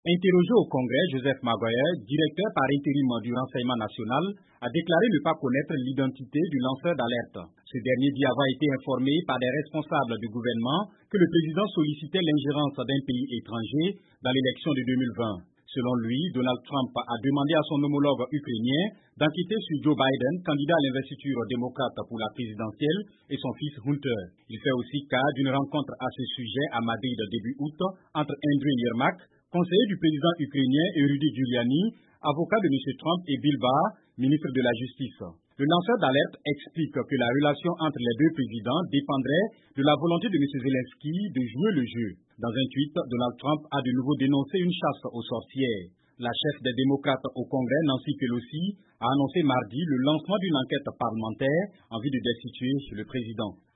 Interrogé au Congrès, Joseph Maguire, directeur par intérim du renseignement national, a déclaré ne pas connaître l'identité du lanceur d'alerte. Ce dernier dit avoir été informé par des responsables du gouvernement que le président sollicitait l'ingérence d'un pays étranger dans l'élection de 2020. Selon lui, Donald Trump a demandé à son homologue ukrainien d'enquêter sur Joe Biden, candidat à l'investiture démocrate pour la présidentielle, et son fils Hunter. Il fait aussi cas d'une rencontre à ce sujet à Madrid début août entre Andriy Yermak, conseiller du président ukrainien, et Rudy Giuliani, avocat de M. Trump, et Bill Barr, ministre de la Justice. Le lanceur d'alerte explique que la relation entre les deux présidents dépendrait de la volonté de M. Zelensky de jouer le jeu. Dans un tweet, Donald Trump a de nouveau dénoncé une chasse aux sorcières. La chef des démocrates au Congrès, Nancy Pelosi, a annoncé mardi le lancement d'une enquête parlementaire en vue de destituer le président.